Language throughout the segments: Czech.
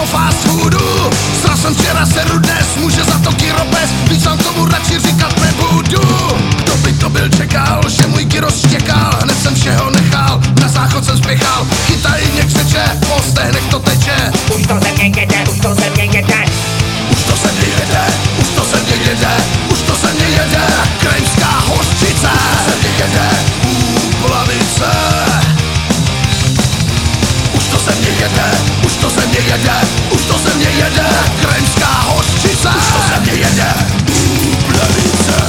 fast foodu. Sral jsem včera seru, dnes může za to gyropes, víc vám tomu radši říkat nebudu. Kdo by to byl čekal, že můj gyros štěkal, hned jsem všeho nechal, na záchod jsem spěchal, chytaj mě křeče, po stehnech to teče. Už to ze mě jede, už to ze mě jede. Už to se mě jede, už to se mě jede, už to se mě jede, krajmská hořčice. Už to se mě jede, Plavice. Už to se mě jede, už to se mě jede, už to se mě jede, krajmská hořčice. Už to se mě jede, Plavice.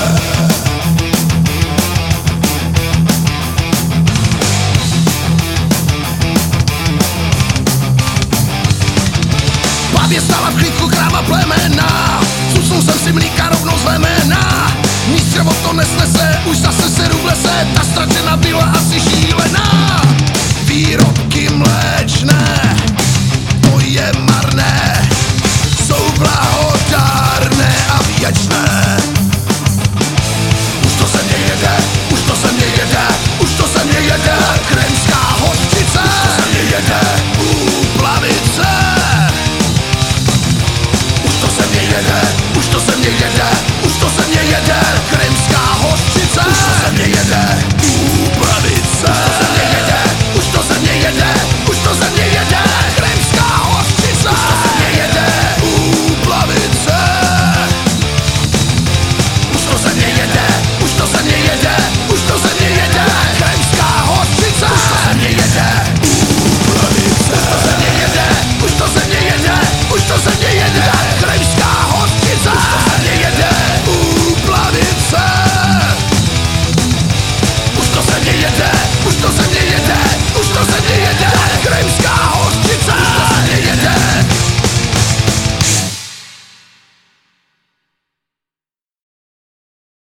Babě stála v klídku kráva plemena, susnul jsem si mlíka rovnou z lemena. Místřevo to nesnese, už zase seru v lese, ta stračena byla asi šílená. Výrobky mléčné, to je marné, jsou blahodárné a věčné. Už to se mě jede, už to se mě jede, už to se mě jede, kremská hořčice. Už to se mě jede, Plavice. Už to se mě jede, už to se mě jede, už to se mě jede, kremská hořčice. Už to se mě jede,